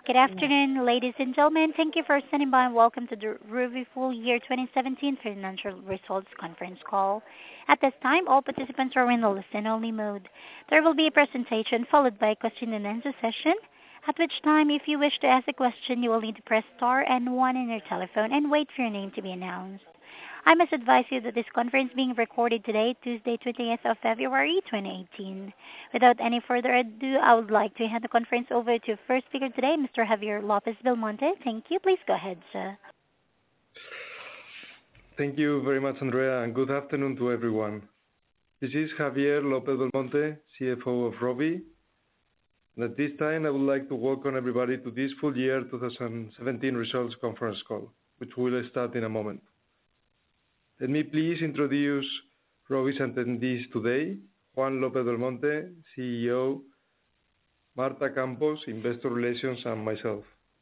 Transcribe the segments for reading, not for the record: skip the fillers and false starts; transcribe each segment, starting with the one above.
Good afternoon, ladies and gentlemen. Thank you for standing by and welcome to the Rovi Full Year 2017 Financial Results Conference Call. At this time, all participants are in the listen-only mode. There will be a presentation followed by a question-and-answer session, at which time, if you wish to ask a question, you will need to press star and one on your telephone and wait for your name to be announced. I must advise you that this conference is being recorded today, Tuesday, 20th of February, 2018. Without any further ado, I would like to hand the conference over to first speaker today, Mr. Javier Lopez Belmonte. Thank you. Please go ahead, sir. Thank you very much, Andrea, and good afternoon to everyone. This is Javier Lopez Belmonte, CFO of Rovi. And at this time, I would like to welcome everybody to this full year 2017 results conference call, which will start in a moment. Let me please introduce Rovi's attendees today: Juan López Belmonte, CEO, Marta Campos, Investor Relations, and myself.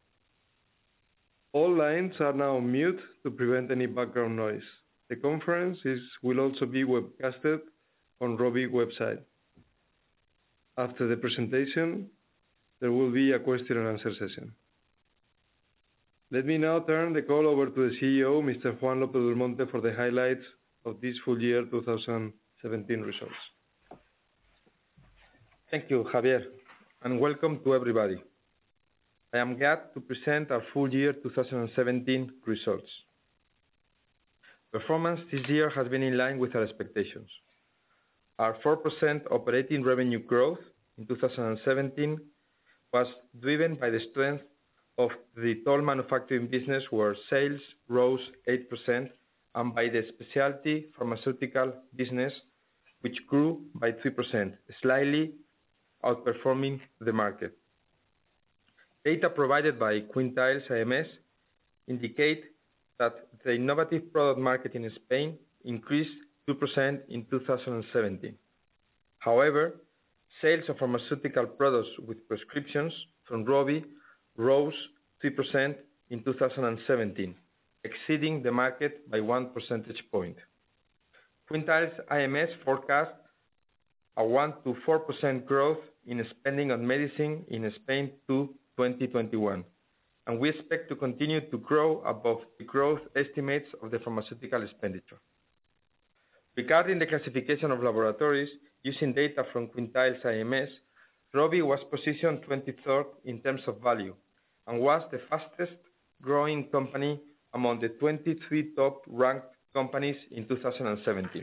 All lines are now on mute to prevent any background noise. The conference will also be webcasted on Rovi website. After the presentation, there will be a question and answer session. Let me now turn the call over to the CEO, Mr. Juan López Belmonte, for the highlights of this full year 2017 results. Thank you, Javier, and welcome to everybody. I am glad to present our full year 2017 results. Performance this year has been in line with our expectations. Our 4% operating revenue growth in 2017 was driven by the strength of the toll manufacturing business, where sales rose 8%, and by the specialty pharmaceutical business, which grew by 3%, slightly outperforming the market. Data provided by Quintiles IMS indicate that the innovative product market in Spain increased 2% in 2017. However, sales of pharmaceutical products with prescriptions from Rovi rose 3% in 2017, exceeding the market by 1 percentage point. Quintiles IMS forecast a 1 to 4% growth in spending on medicine in Spain to 2021, and we expect to continue to grow above the growth estimates of the pharmaceutical expenditure. Regarding the classification of laboratories, using data from Quintiles IMS, Rovi was positioned 23rd in terms of value, and was the fastest growing company among the 23 top ranked companies in 2017.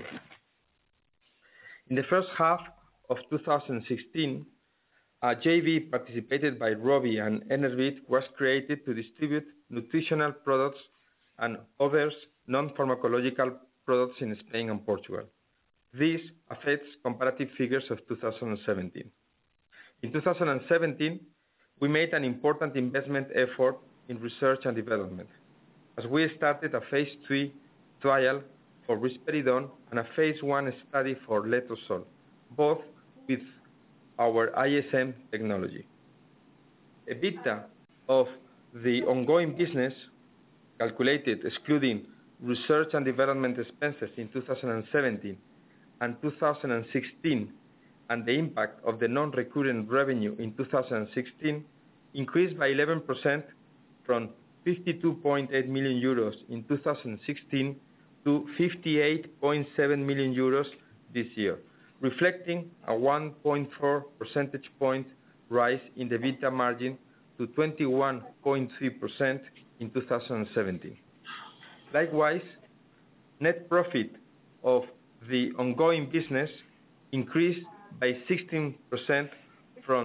In the first half of 2016, a JV participated by Rovi and Enervit was created to distribute nutritional products and others non-pharmacological products in Spain and Portugal. This affects comparative figures of 2017. In 2017, we made an important investment effort in research and development, as we started a phase 3 trial for risperidone and a phase 1 study for letrozole, both with our ISM technology. EBITDA of the ongoing business, calculated excluding research and development expenses in 2017 and 2016, and the impact of the non-recurrent revenue in 2016, increased by 11% from 52.8 million euros in 2016 to 58.7 million euros this year, reflecting a 1.4 percentage point rise in the EBITDA margin to 21.3% in 2017. Likewise, net profit of the ongoing business increased by 16% from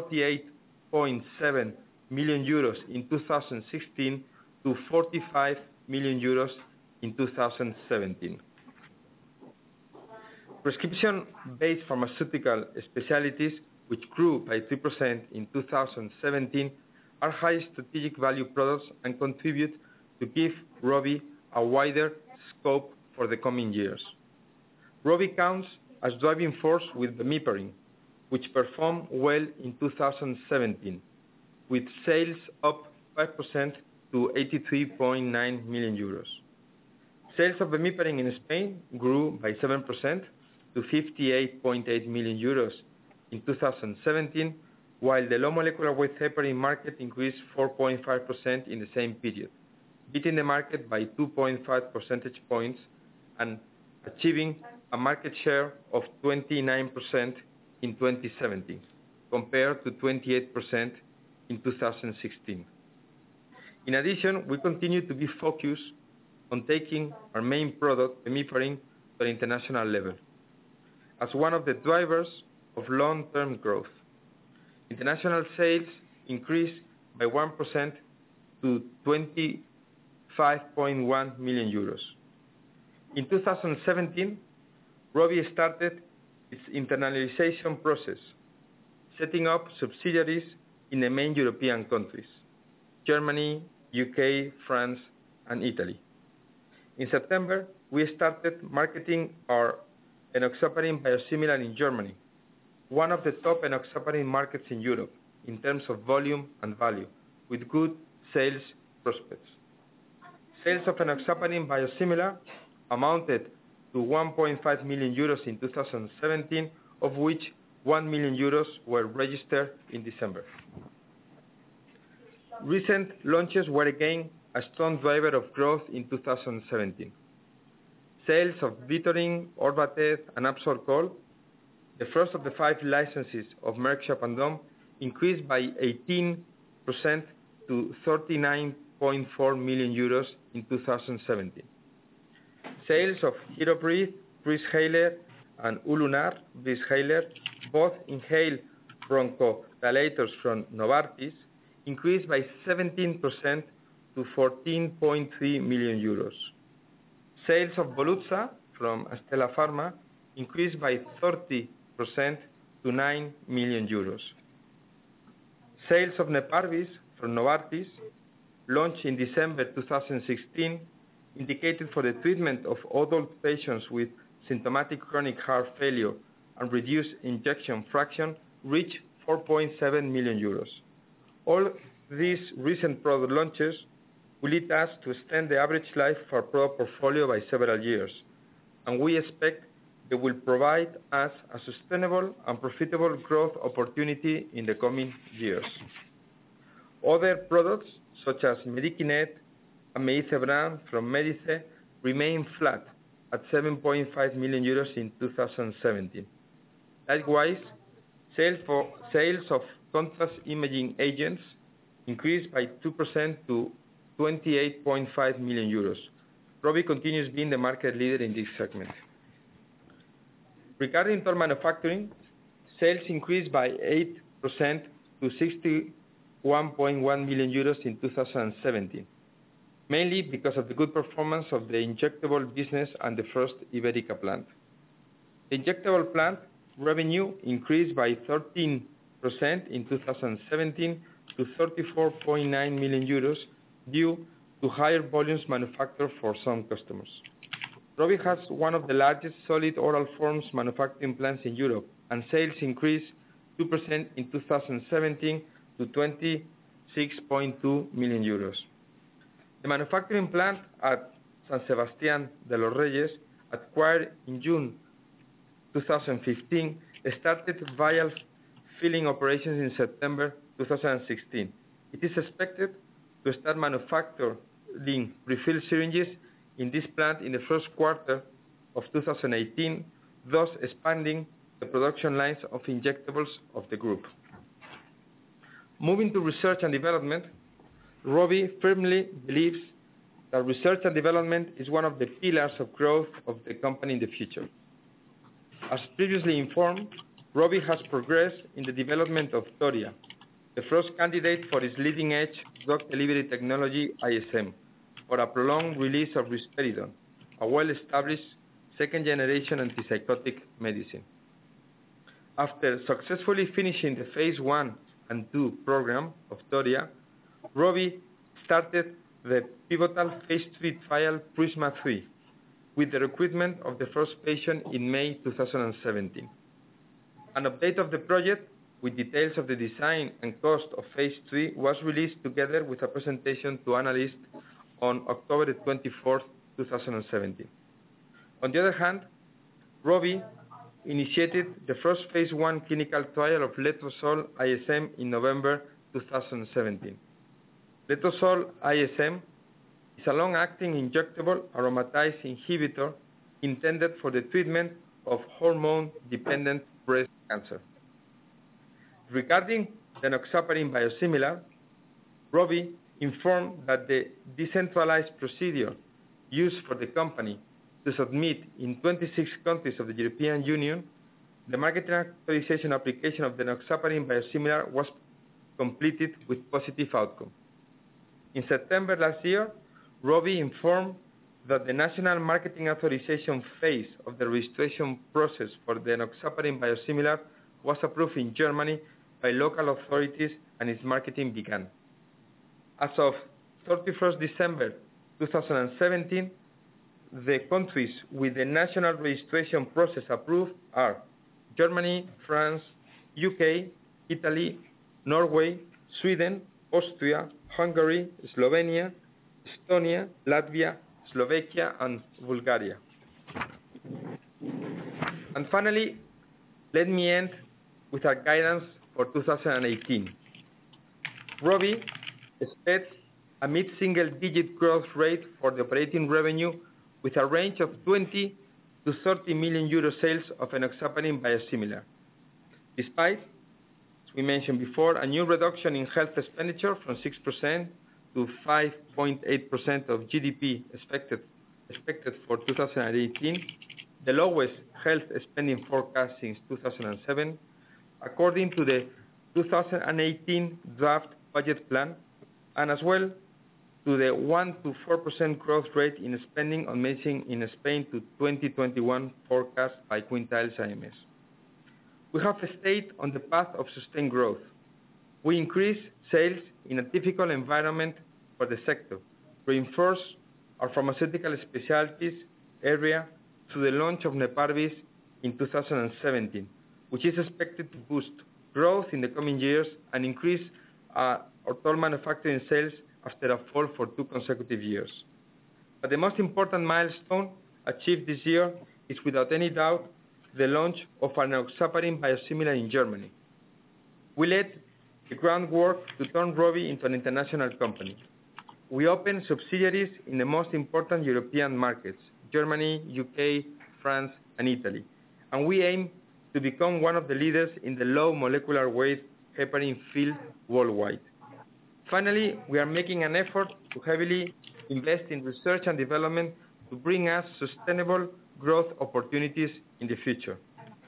38.7 million euros in 2016 to 45 million euros in 2017. Prescription-based pharmaceutical specialties, which grew by 3% in 2017, are high strategic value products and contribute to give Rovi a wider scope for the coming years. Rovi counts as driving force with bemiparin, which performed well in 2017, with sales up 5% to 83.9 million euros. Sales of bemiparin in Spain grew by 7% to 58.8 million euros in 2017, while the low molecular weight heparin market increased 4.5% in the same period, beating the market by 2.5 percentage points and achieving a market share of 29% in 2017, compared to 28% in 2016. In addition, we continue to be focused on taking our main product, Bemiparin, to an international level, as one of the drivers of long-term growth. International sales increased by 1% to 25.1 million euros. In 2017, Rovi started its internalization process, setting up subsidiaries in the main European countries, Germany, UK, France, and Italy. In September, we started marketing our enoxaparin biosimilar in Germany, one of the top enoxaparin markets in Europe in terms of volume and value, with good sales prospects. Sales of enoxaparin biosimilar amounted to 1.5 million euros in 2017, of which 1 million euros were registered in December. Recent launches were again a strong driver of growth in 2017. Sales of Vitorin, Orvatez, and Absorcol, the first of the 5 licenses of Merck Sharp & Dohme, increased by 18% to 39.4 million euros in 2017. Sales of Hirobriz, Breezhaler, and Ulunar, Breezhaler, both inhaled bronchodilators from Novartis, increased by 17% to 14.3 million euros. Sales of Volutsa from Astellas Pharma increased by 30% to 9 million euros. Sales of Neparvis from Novartis, launched in December 2016, indicated for the treatment of adult patients with symptomatic chronic heart failure and reduced ejection fraction, reached 4.7 million euros. All these recent product launches will lead us to extend the average life of our product portfolio by several years, and we expect they will provide us a sustainable and profitable growth opportunity in the coming years. Other products, such as Medikinet and Meithebran from Medice, remain flat at 7.5 million euros in 2017. Likewise, sales of contrast imaging agents increased by 2% to 28.5 million euros. Rovi continues being the market leader in this segment. Regarding toll manufacturing, sales increased by 8% to 61.1 million euros in 2017, mainly because of the good performance of the injectable business and the first Iberica plant. The injectable plant revenue increased by 13% in 2017 to 34.9 million euros due to higher volumes manufactured for some customers. Rovi has one of the largest solid oral forms manufacturing plants in Europe, and sales increased 2% in 2017 to 26.2 million euros. The manufacturing plant at San Sebastián de los Reyes, acquired in June 2015, started vial filling operations in September 2016. It is expected to start manufacturing refill syringes in this plant in the first quarter of 2018, thus expanding the production lines of injectables of the group. Moving to research and development, Rovi firmly believes that research and development is one of the pillars of growth of the company in the future. As previously informed, Rovi has progressed in the development of Toria, the first candidate for its leading-edge drug delivery technology, ISM, for a prolonged release of risperidone, a well-established second-generation antipsychotic medicine. After successfully finishing the phase 1 and 2 program of Toria, Rovi started the pivotal phase 3 trial Prisma 3, with the recruitment of the first patient in May 2017. An update of the project with details of the design and cost of phase 3 was released together with a presentation to analysts on October 24, 2017. On the other hand, Rovi initiated the first phase 1 clinical trial of Letrozole ISM in November 2017. Letrozole ISM is a long-acting injectable aromatase inhibitor intended for the treatment of hormone-dependent breast cancer. Regarding the enoxaparin biosimilar, ROVI informed that the decentralized procedure used for the company to submit in 26 countries of the European Union, the marketing authorization application of the enoxaparin biosimilar was completed with positive outcome. In September last year, ROVI informed that the national marketing authorization phase of the registration process for the enoxaparin biosimilar was approved in Germany by local authorities and its marketing began. As of 31st December 2017, the countries with the national registration process approved are Germany, France, UK, Italy, Norway, Sweden, Austria, Hungary, Slovenia, Estonia, Latvia, Slovakia, and Bulgaria. And finally, let me end with our guidance for 2018. ROVI expects a mid-single-digit growth rate for the operating revenue with a range of 20 to 30 million euro sales of enoxaparin biosimilar. Despite, as we mentioned before, a new reduction in health expenditure from 6% to 5.8% of GDP expected for 2018, the lowest health spending forecast since 2007, according to the 2018 draft budget plan, and as well to the 1 to 4% growth rate in spending on medicine in Spain to 2021 forecast by Quintiles IMS. We have stayed on the path of sustained growth. We increase sales in a difficult environment for the sector, reinforce our pharmaceutical specialties area through the launch of Neparvis in 2017, which is expected to boost growth in the coming years and increase our total manufacturing sales after a fall for 2 consecutive years. But the most important milestone achieved this year is without any doubt the launch of an enoxaparin biosimilar in Germany. We laid the groundwork to turn ROVI into an international company. We opened subsidiaries in the most important European markets, Germany, UK, France, and Italy, and we aim to become one of the leaders in the low molecular weight heparin field worldwide. Finally, we are making an effort to heavily invest in research and development to bring us sustainable growth opportunities in the future.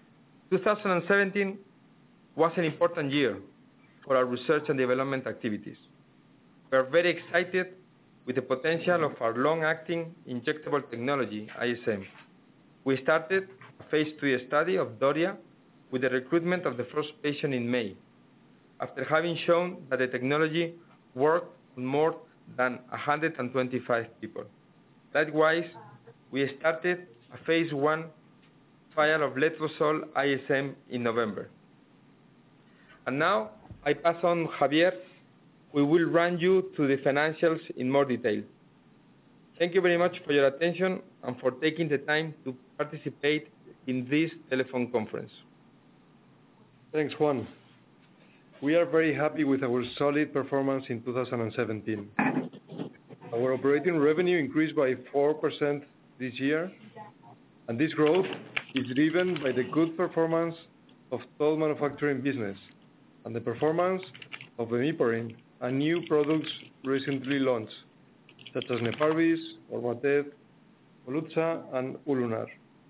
2017 was an important year for our research and development activities. We are very excited with the potential of our long-acting injectable technology, ISM. We started a phase 3 study of DORIA with the recruitment of the first patient in May, after having shown that the technology worked on more than 125 people. Likewise, we started a phase 1 trial of Letrozole ISM in November. And now I pass on Javier, who will run you through the financials in more detail. Thank you very much for your attention and for taking the time to participate in this telephone conference. Thanks, Juan. We are very happy with our solid performance in 2017. Our operating revenue increased by 4% this year, and this growth is driven by the good performance of total manufacturing business and the performance of Bemiparin and new products recently launched, such as Neparvis, Orvatez, Volutsa, and Ulunar.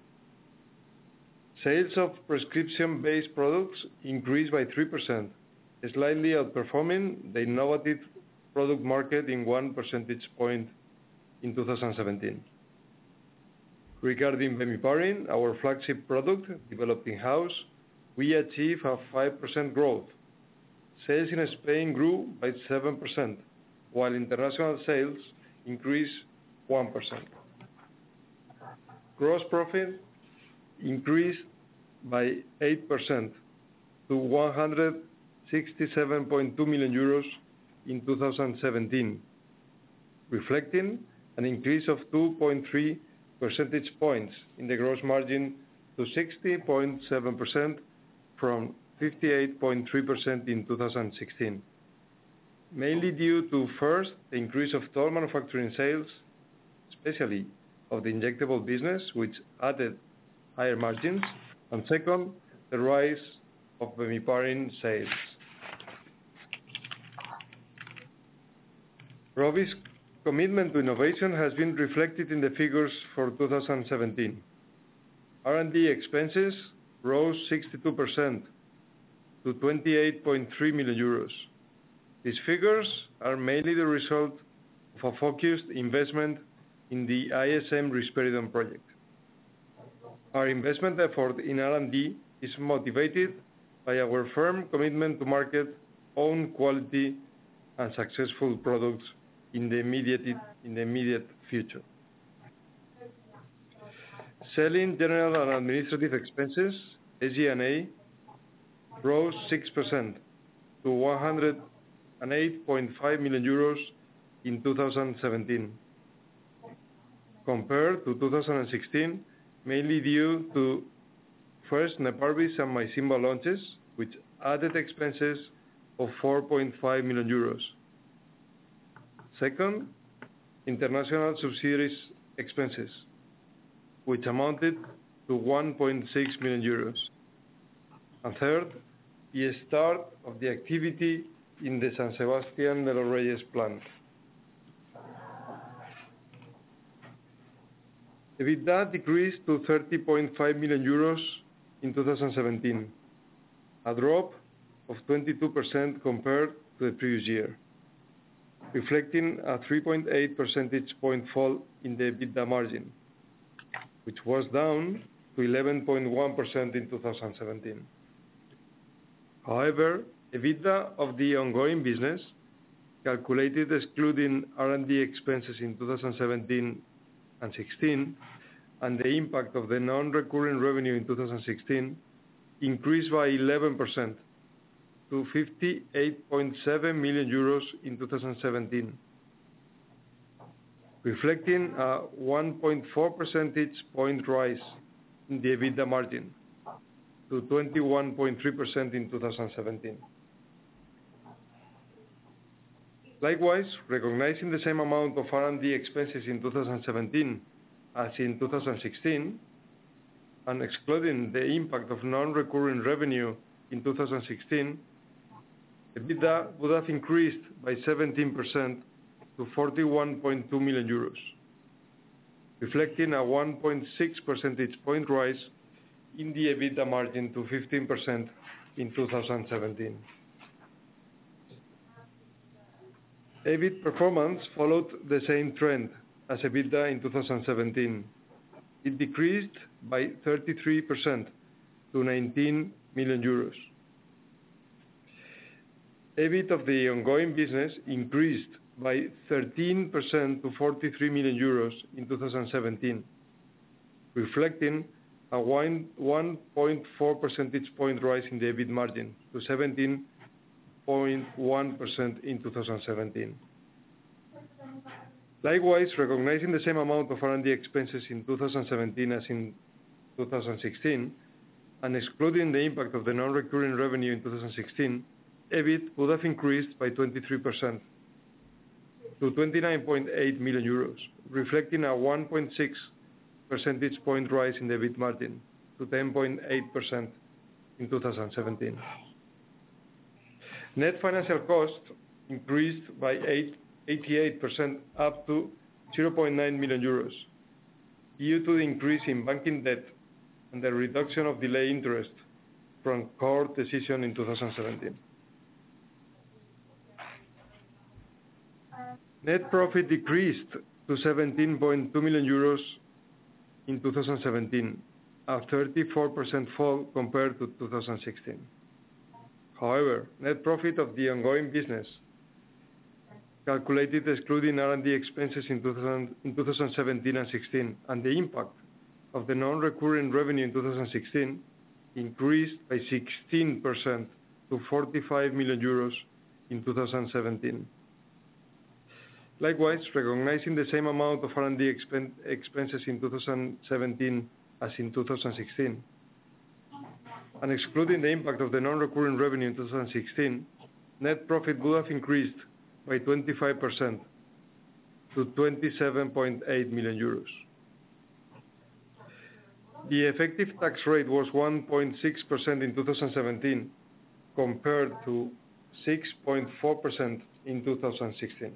Sales of prescription-based products increased by 3%, slightly outperforming the innovative product market in 1 percentage point in 2017. Regarding Bemiparin, our flagship product developed in-house, we achieved a 5% growth. Sales in Spain grew by 7%, while international sales increased 1%. Gross profit increased by 8% to 167.2 million euros in 2017, reflecting an increase of 2.3 percentage points in the gross margin to 60.7% from 58.3% in 2016, mainly due to, first, the increase of toll manufacturing sales, especially of the injectable business, which added higher margins, and second, the rise of bemiparin sales. ROVI's commitment to innovation has been reflected in the figures for 2017. R&D expenses rose 62% to 28.3 million euros. These figures are mainly the result of a focused investment in the ISM risperidone project. Our investment effort in R&D is motivated by our firm commitment to market own quality and successful products in the immediate future. Selling, general and administrative expenses, SG&A, rose 6% to 108.5 million euros in 2017, compared to 2016, mainly due to, first, Neparvis and Mysimba launches, which added expenses of 4.5 million euros. Second, international subsidiaries expenses, which amounted to 1.6 million euros. And third, the start of the activity in the San Sebastián de los Reyes plant. EBITDA decreased to 30.5 million euros in 2017, a drop of 22% compared to the previous year, reflecting a 3.8 percentage point fall in the EBITDA margin, which was down to 11.1% in 2017. However, EBITDA of the ongoing business, calculated excluding R&D expenses in 2017 and 16, and the impact of the non-recurring revenue in 2016, increased by 11% to 58.7 million euros in 2017, reflecting a 1.4 percentage point rise in the EBITDA margin to 21.3% in 2017. Likewise, recognizing the same amount of R&D expenses in 2017 as in 2016, and excluding the impact of non-recurring revenue in 2016, EBITDA would have increased by 17% to 41.2 million euros, reflecting a 1.6 percentage point rise in the EBITDA margin to 15% in 2017. EBIT performance followed the same trend as EBITDA in 2017. It decreased by 33% to 19 million euros. EBIT of the ongoing business increased by 13% to 43 million euros in 2017, reflecting a 1.4 percentage point rise in the EBIT margin to 17.1% in 2017. Likewise, recognizing the same amount of R&D expenses in 2017 as in 2016, and excluding the impact of the non-recurring revenue in 2016, EBIT would have increased by 23% to 29.8 million euros, reflecting a 1.6 percentage point rise in the EBIT margin to 10.8% in 2017. Net financial cost increased by 88% up to 0.9 million euros due to the increase in banking debt and the reduction of delay interest from court decision in 2017. Net profit decreased to 17.2 million euros in 2017, a 34% fall compared to 2016. However, net profit of the ongoing business, calculated excluding R&D expenses in 2017 and 16, and the impact of the non-recurring revenue in 2016, increased by 16% to 45 million euros in 2017. Likewise, recognizing the same amount of R&D expenses in 2017 as in 2016. And excluding the impact of the non-recurring revenue in 2016, net profit would have increased by 25% to 27.8 million euros. The effective tax rate was 1.6% in 2017 compared to 6.4% in 2016.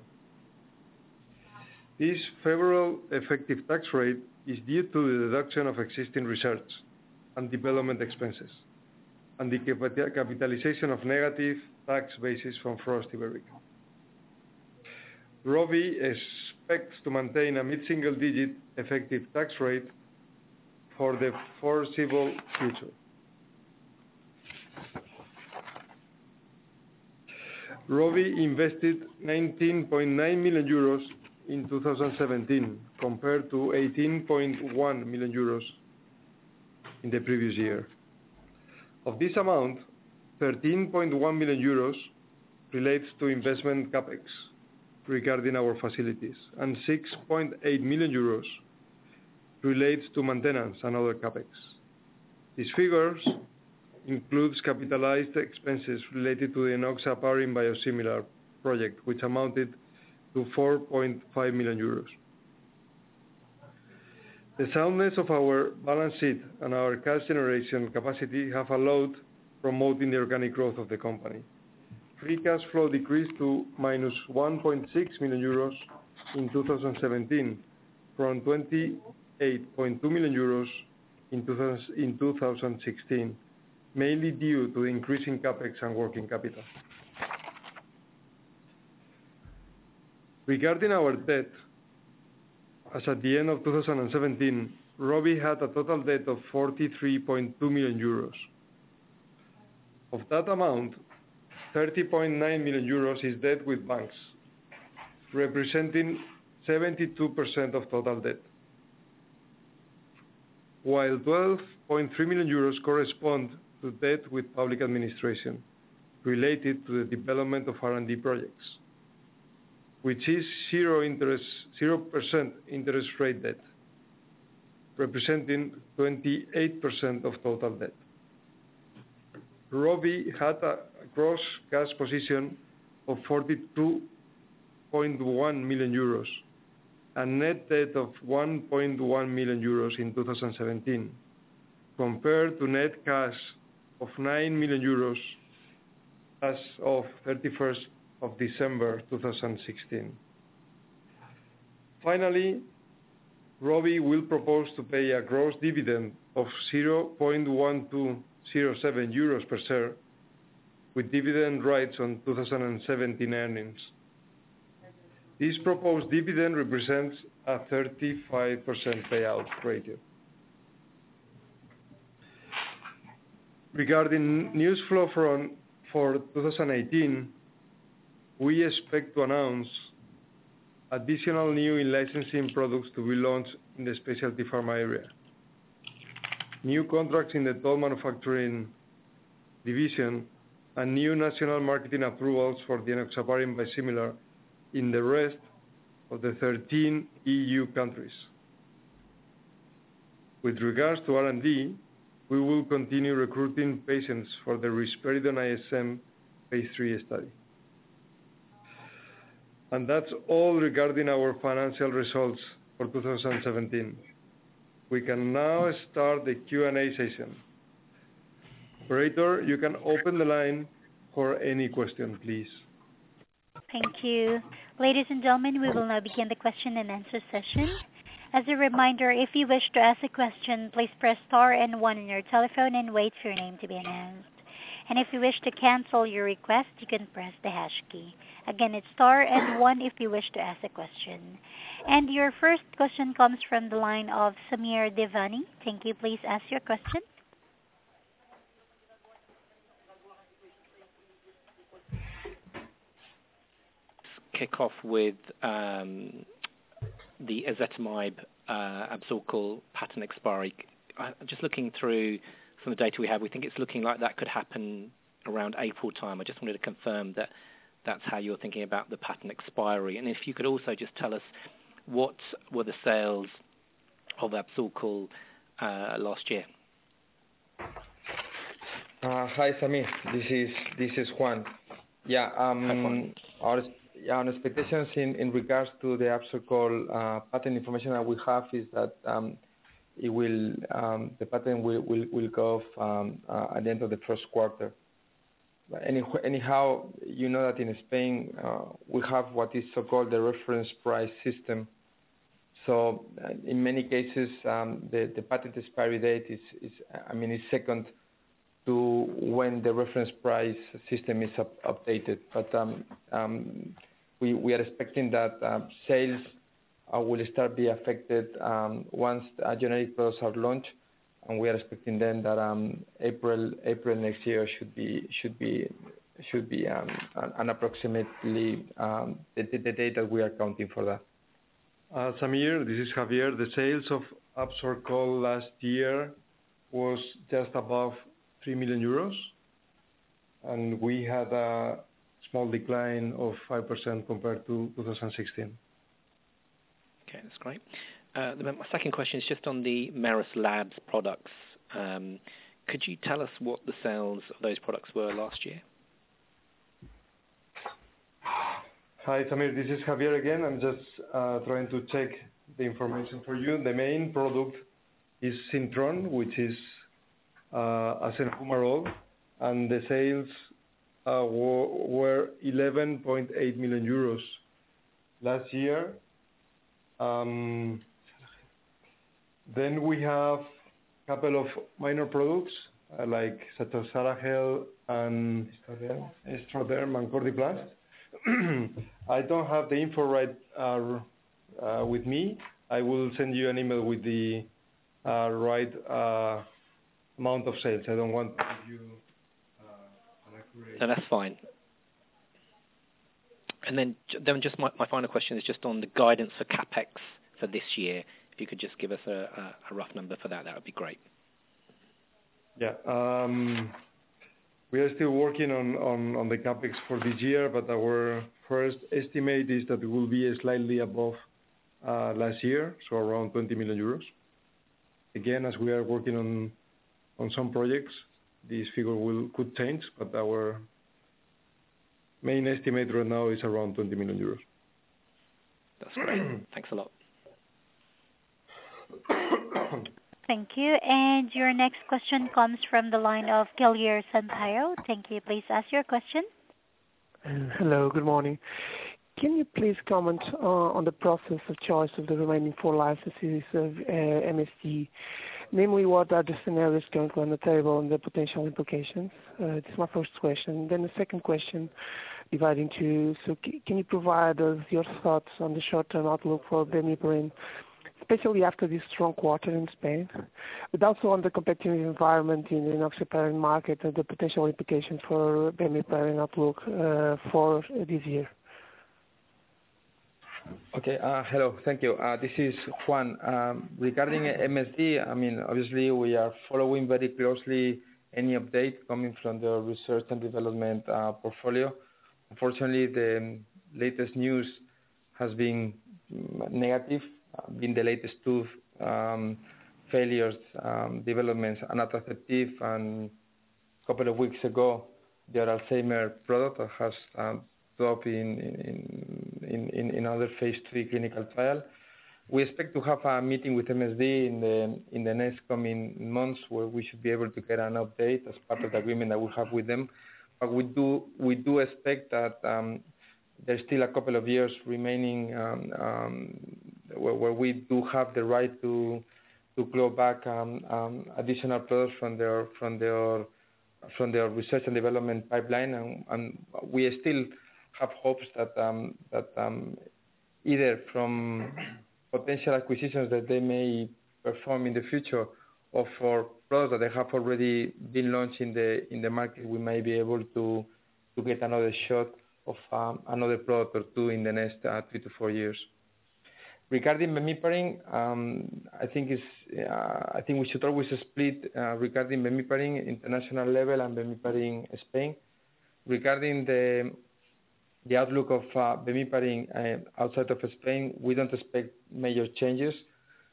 This favorable effective tax rate is due to the deduction of existing research and development expenses and the capitalization of negative tax basis from Frost Iberica. ROVI expects to maintain a mid-single digit effective tax rate for the foreseeable future. ROVI invested 19.9 million euros in 2017 compared to 18.1 million euros in the previous year. Of this amount, 13.1 million euros relates to investment capex regarding our facilities, and 6.8 million euros relates to maintenance and other capex. These figures includes capitalized expenses related to the enoxaparin biosimilar project, which amounted to 4.5 million euros. The soundness of our balance sheet and our cash generation capacity have allowed promoting the organic growth of the company. Free cash flow decreased to minus 1.6 million euros in 2017 from 28.2 million euros in 2016, mainly due to the increase in capex and working capital. Regarding our debt, as at the end of 2017, ROVI had a total debt of 43.2 million euros. Of that amount, 30.9 million euros is debt with banks, representing 72% of total debt, while 12.3 million euros correspond to debt with public administration related to the development of R&D projects, which is 0% interest rate debt, representing 28% of total debt. ROVI had a gross cash position of 42.1 million euros and net debt of 1.1 million euros in 2017, compared to net cash of 9 million euros as of 31st of December 2016. Finally, ROVI will propose to pay a gross dividend of 0.1207 euros per share, with dividend rights on 2017 earnings. This proposed dividend represents a 35% payout ratio. Regarding news flow for 2018, we expect to announce additional new in-licensing products to be launched in the specialty pharma area, new contracts in the toll manufacturing division, and new national marketing approvals for the enoxaparin biosimilar in the rest of the 13 EU countries. With regards to R&D, we will continue recruiting patients for the risperidone ISM phase 3 study. And that's all regarding our financial results for 2017. We can now start the Q&A session. Operator, you can open the line for any question, please. Thank you. Ladies and gentlemen, we will now begin the question and answer session. As a reminder, if you wish to ask a question, please press star and 1 on your telephone and wait for your name to be announced. And if you wish to cancel your request, you can press the hash key. Again, it's star and 1 if you wish to ask a question. And your first question comes from the line of Samir Devani. Thank you. Please ask your question. Kick off with the ezetimibe Absorica patent expiry. Just looking through some of the data we have, we think it's looking like that could happen around April time. I just wanted to confirm that that's how you're thinking about the patent expiry. And if you could also just tell us what were the sales of Absorica last year? Hi, Samir. This is Juan. Yeah. Hi, Juan. Our expectations in regards to the Absorcol patent information that we have is that the patent will go off at the end of the first quarter. But anyhow, you know that in Spain we have what is so-called the reference price system. So in many cases, the patent expiry date is second to when the reference price system is updated. But we are expecting that sales will start be affected once generic products are launched, and we are expecting then that April next year should be an approximately the date that we are counting for that. Samir, this is Javier. The sales of Absorcol last year was just above 3 million euros, and we had a small decline of 5% compared to 2016. Okay, that's great. My second question is just on the Merus Labs products. Could you tell us what the sales of those products were last year? Hi, Samir. This is Javier again. I'm just trying to check the information for you. The main product is Sintron, which is acenofumarole, and the sales were 11.8 million euros last year. Then we have a couple of minor products like Cetorsalagel and Estroderm and Cordiplast. I don't have the info right with me. I will send you an email with the right amount of sales. I don't want to give you an accurate... No, that's fine. And then just my final question is just on the guidance for CapEx for this year. If you could just give us a rough number for that would be great. Yeah. We are still working on the CapEx for this year, but our first estimate is that it will be slightly above last year, so around 20 million euros. Again, as we are working on some projects, this figure could change, but our main estimate right now is around 20 million euros. That's great. Thanks a lot. Thank you. And your next question comes from the line of Guilherme Sampaio. Thank you. Please ask your question. Hello, good morning. Can you please comment on the process of choice of the remaining 4 licenses of MSD? Namely, what are the scenarios currently on the table and the potential implications? This is my first question. Then the second question, dividing two. So can you provide us your thoughts on the short-term outlook for Bemiparin, especially after this strong quarter in Spain, but also on the competitive environment in the enoxaparin market and the potential implications for Bemiparin outlook for this year? Okay. Hello. Thank you. This is Juan. Regarding MSD, obviously we are following very closely any update coming from the research and development portfolio. Unfortunately, the latest news has been negative. Been the latest 2 failures, developments, anatrafeptive, and a couple of weeks ago, the Alzheimer product that has dropped in other phase 3 clinical trial. We expect to have a meeting with MSD in the next coming months, where we should be able to get an update as part of the agreement that we have with them. But we do expect that there's still a couple of years remaining where we do have the right to claw back additional products from their research and development pipeline, and we still have hopes that either from potential acquisitions that they may perform in the future, or for products that they have already been launched in the market, we may be able to get another shot of another product or 2 in the next 3 to 4 years. Regarding Bemiparin, I think we should always split regarding Bemiparin international level and Bemiparin Spain. Regarding the outlook of Bemiparin outside of Spain, we don't expect major changes.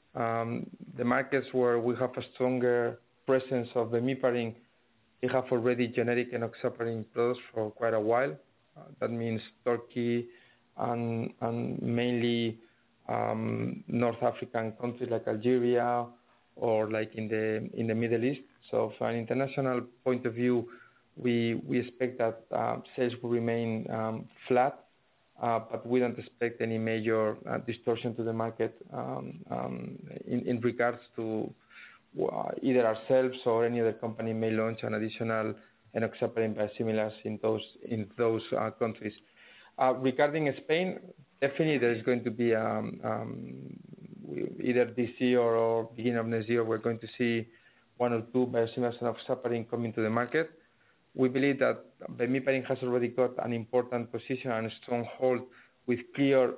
The markets where we have a stronger presence of bemiparin, we have already generic enoxaparin products for quite a while. That means Turkey and mainly North African countries like Algeria or like in the Middle East. So from an international point of view, we expect that sales will remain flat, but we don't expect any major distortion to the market in regards to either ourselves or any other company may launch an additional enoxaparin biosimilars in those countries. Regarding Spain, definitely there is going to be either this year or beginning of next year, we're going to see one or two biosimilars enoxaparin coming to the market. We believe that bemiparin has already got an important position and a strong hold with clear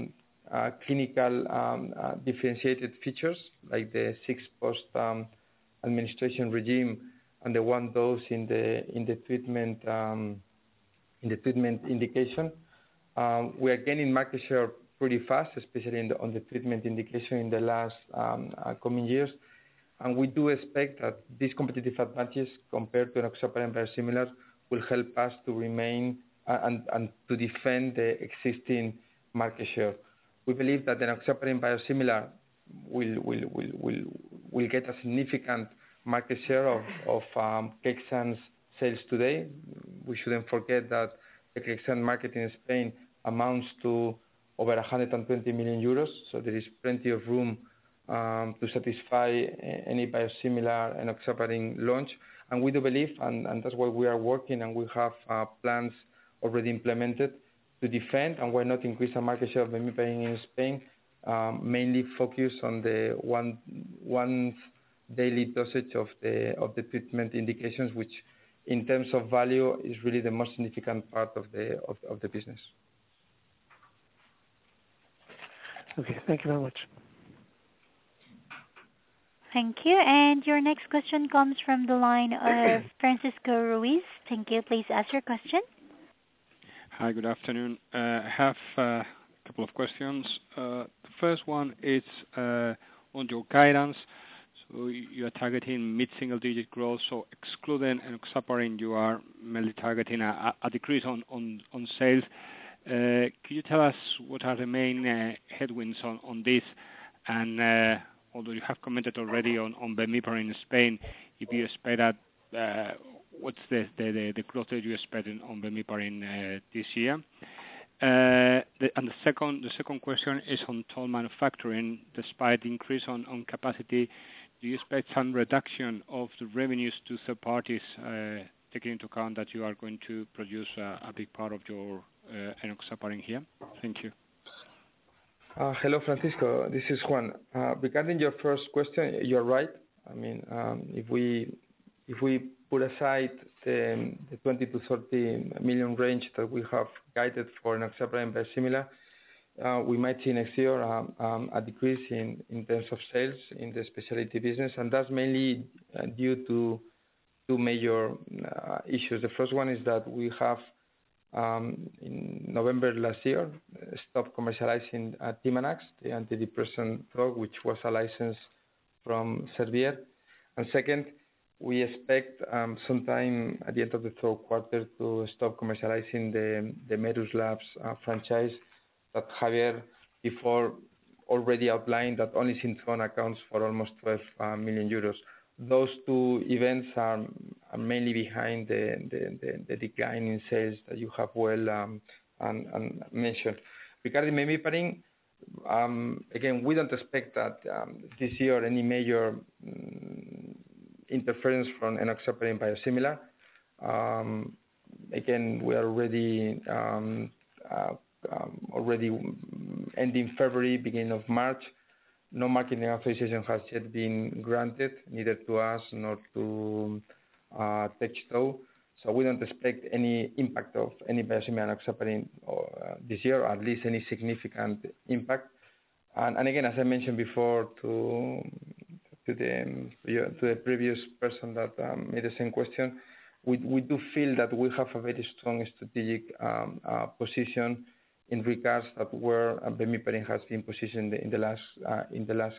clinical differentiated features like the 6 post administration regime and the 1 dose in the treatment indication. We are gaining market share pretty fast, especially on the treatment indication in the last coming years. And we do expect that these competitive advantages compared to enoxaparin biosimilar will help us to remain and to defend the existing market share. We believe that the enoxaparin biosimilar will get a significant market share of Clexane's sales today. We shouldn't forget that the Clexane market in Spain amounts to over 120 million euros, so there is plenty of room to satisfy any biosimilar enoxaparin launch. And we do believe, and that's why we are working and we have plans already implemented to defend, and we're not increase our market share of bemiparin in Spain, mainly focus on the one daily dosage of the treatment indications, which in terms of value is really the most significant part of the business. Okay, thank you very much. Thank you. And your next question comes from the line of Francisco Ruiz. Thank you. Please ask your question. Hi, good afternoon. I have a couple of questions. The first one is on your guidance. So you are targeting mid-single-digit growth. So excluding enoxaparin, you are mainly targeting a decrease on sales. Could you tell us what are the main headwinds on this? And although you have commented already on bemiparin in Spain, if you expect that, what's the growth that you expect on bemiparin this year? And the second question is on toll manufacturing. Despite the increase on capacity, do you expect some reduction of the revenues to third parties, taking into account that you are going to produce a big part of your enoxaparin here? Thank you. Hello, Francisco. This is Juan. Regarding your first question, you're right. I mean, if we put aside the 20 to 30 million range that we have guided for enoxaparin biosimilar, we might see next year a decrease in terms of sales in the specialty business, and that's mainly due to two major issues. The first one is that we have in November last year stopped commercializing Timanax, the antidepressant drug, which was a license from Servier. And second, we expect sometime at the end of the third quarter to stop commercializing the Medus Labs franchise that Javier before already outlined that only Synthron accounts for almost 12 million euros. Those two events are mainly behind the decline in sales that you have well and mentioned. Regarding bemiparin, again, we don't expect that this year any major interference from enoxaparin biosimilar. Again, we are already ending February, beginning of March. No marketing authorization has yet been granted, neither to us nor to Texto. So we don't expect any impact of any biosimilar enoxaparin this year, or at least any significant impact. And again, as I mentioned before to the previous person that made the same question, we do feel that we have a very strong strategic position in regards that where bemiparin has been positioned in the last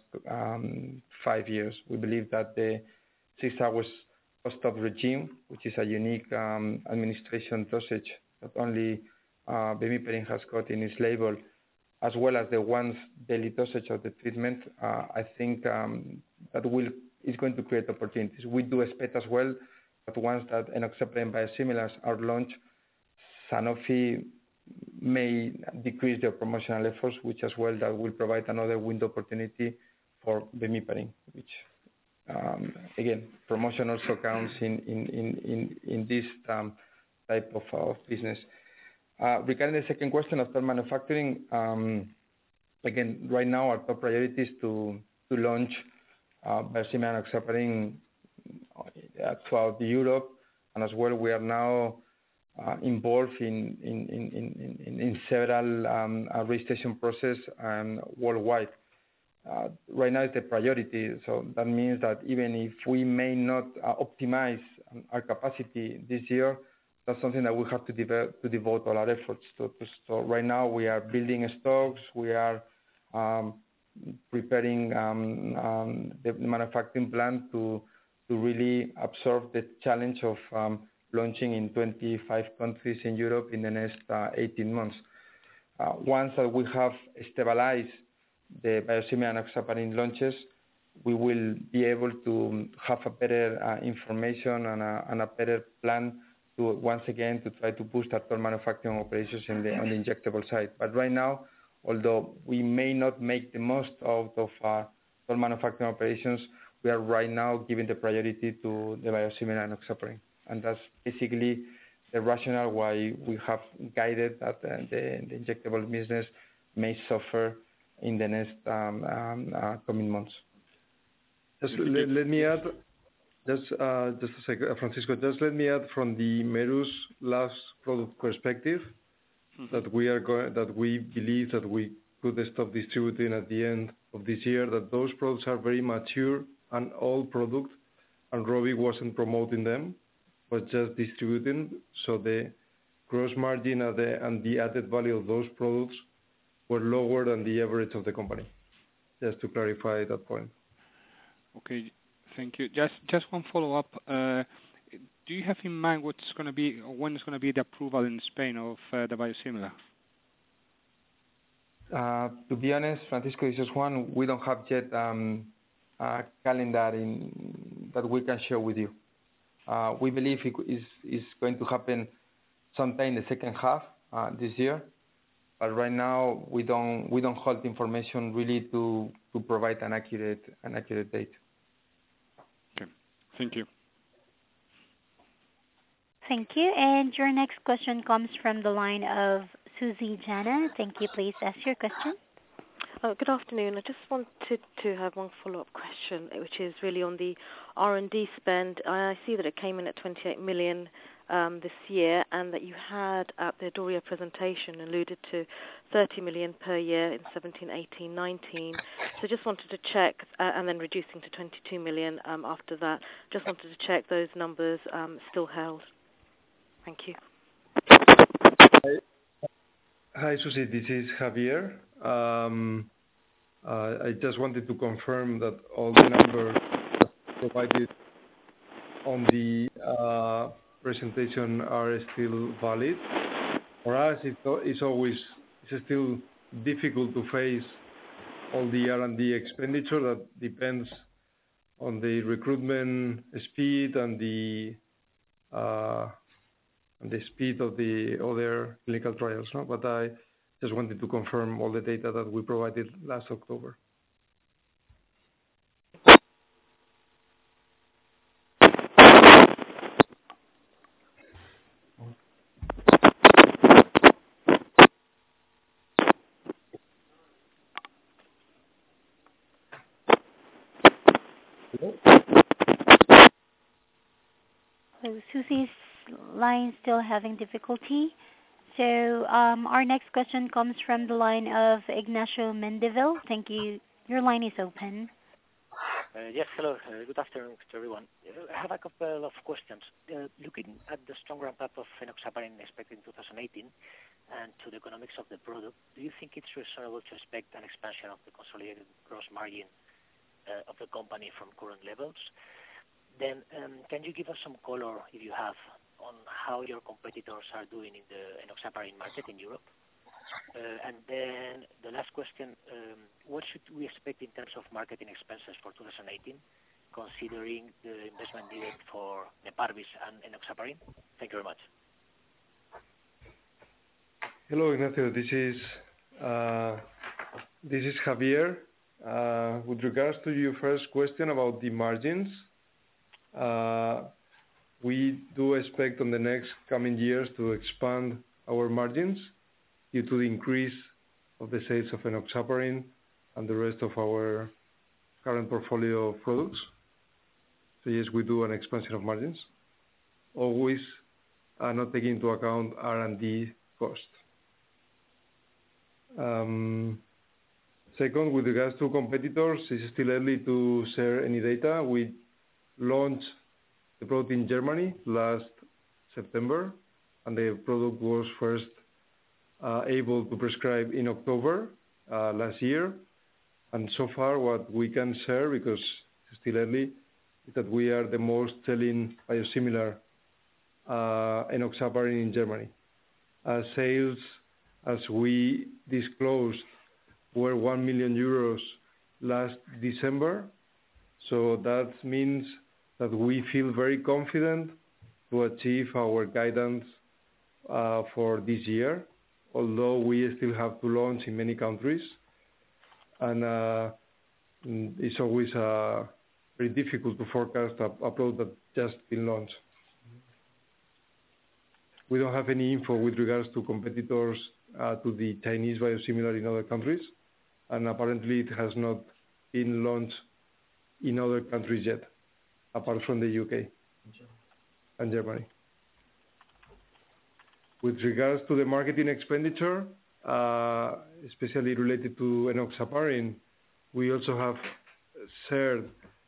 5 years. We believe that the 6 hours post-op regime, which is a unique administration dosage that only bemiparin has got in its label, as well as the once daily dosage of the treatment, I think that is going to create opportunities. We do expect as well that once that enoxaparin biosimilars are launched, Sanofi may decrease their promotional efforts, which as well that will provide another window opportunity for bemiparin, which again, promotion also counts in this type of business. Regarding the second question of toll manufacturing, again, right now our top priority is to launch biosimilar enoxaparin throughout Europe, and as well we are now involved in several registration process worldwide. Right now it's the priority, so that means that even if we may not optimize our capacity this year, that's something that we have to devote all our efforts to. So right now we are building stocks, we are preparing the manufacturing plant to really absorb the challenge of launching in 25 countries in Europe in the next 18 months. Once we have stabilized the biosimilar enoxaparin launches, we will be able to have a better information and a better plan to once again to try to boost our toll manufacturing operations on the injectable side. But right now, although we may not make the most out of our toll manufacturing operations, we are right now giving the priority to the biosimilar enoxaparin. And that's basically the rationale why we have guided that the injectable business may suffer in the next coming months. Just let me add, just a second, Francisco. Just let me add from the Merus last product perspective that we believe that we could stop distributing at the end of this year. That those products are very mature and old products, and Rovi wasn't promoting them, but just distributing. So the gross margin and the added value of those products were lower than the average of the company. Just to clarify that point. Okay, thank you. Just one follow-up. Do you have in mind what's going to be, or when is going to be the approval in Spain of the biosimilar? To be honest, Francisco, this is one we don't have yet a calendar that we can share with you. We believe it is going to happen sometime in the second half this year. But right now we don't hold information really to provide an accurate date. Okay, thank you. Thank you. And your next question comes from the line of Susie Jana. Thank you. Please ask your question. Good afternoon. I just wanted to have one follow-up question, which is really on the R&D spend. I see that it came in at 28 million this year, and that you had at the Doria presentation alluded to 30 million per year in 17, 18, 19. So just wanted to check, and then reducing to 22 million after that. Just wanted to check those numbers still held. Thank you. Hi, Susie. This is Javier. I just wanted to confirm that all the numbers provided on the presentation are still valid. For us, it's still difficult to face all the R&D expenditure that depends on the recruitment speed and the speed of the other clinical trials. No? But I just wanted to confirm all the data that we provided last October. So Susie's line still having difficulty. So our next question comes from the line of Ignacio Mendeville. Thank you. Your line is open. Yes, hello. Good afternoon to everyone. I have a couple of questions. Looking at the strong ramp-up of enoxaparin expected in 2018 and to the economics of the product, do you think it's reasonable to expect an expansion of the consolidated gross margin of the company from current levels? Then, can you give us some color, if you have, on how your competitors are doing in the enoxaparin market in Europe? And then the last question, what should we expect in terms of marketing expenses for 2018, considering the investment needed for Neparvis and enoxaparin? Thank you very much. Hello, Ignacio. This is Javier. With regards to your first question about the margins, we do expect on the next coming years to expand our margins due to the increase of the sales of enoxaparin and the rest of our current portfolio of products. So yes, we do an expansion of margins, always not taking into account R&D cost. Second, with regards to competitors, it's still early to share any data. We launched the product in Germany last September, and the product was first able to prescribe in October last year. And so far, what we can share, because it's still early, is that we are the most selling biosimilar enoxaparin in Germany. Sales, as we disclosed, were 1 million euros last December. So that means that we feel very confident to achieve our guidance for this year, although we still have to launch in many countries. And it's always very difficult to forecast a product that just been launched. We don't have any info with regards to competitors to the Chinese biosimilar in other countries, and apparently it has not been launched in other countries yet, apart from the UK and Germany. With regards to the marketing expenditure, especially related to enoxaparin, we also have shared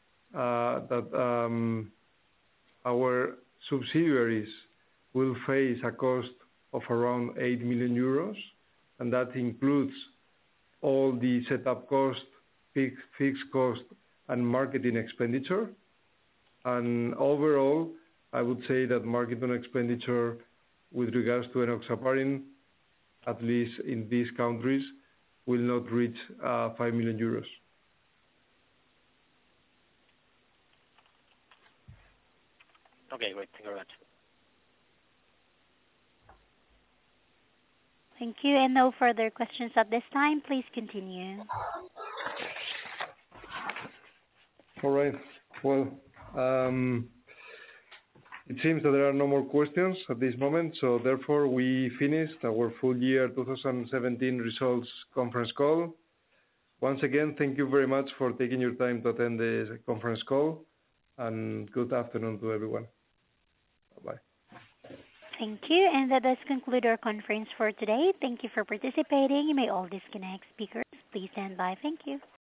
that our subsidiaries will face a cost of around 8 million euros, and that includes all the setup cost, fixed cost, and marketing expenditure. And overall, I would say that marketing expenditure with regards to enoxaparin, at least in these countries, will not reach 5 million euros. Okay, great. Thank you very much. Thank you, and no further questions at this time. Please continue. All right. Well, it seems that there are no more questions at this moment, so therefore we finished our full year 2017 results conference call. Once again, thank you very much for taking your time to attend the conference call, and good afternoon to everyone. Bye-bye. Thank you, and that does conclude our conference for today. Thank you for participating. You may all disconnect. Speakers, please stand by. Thank you.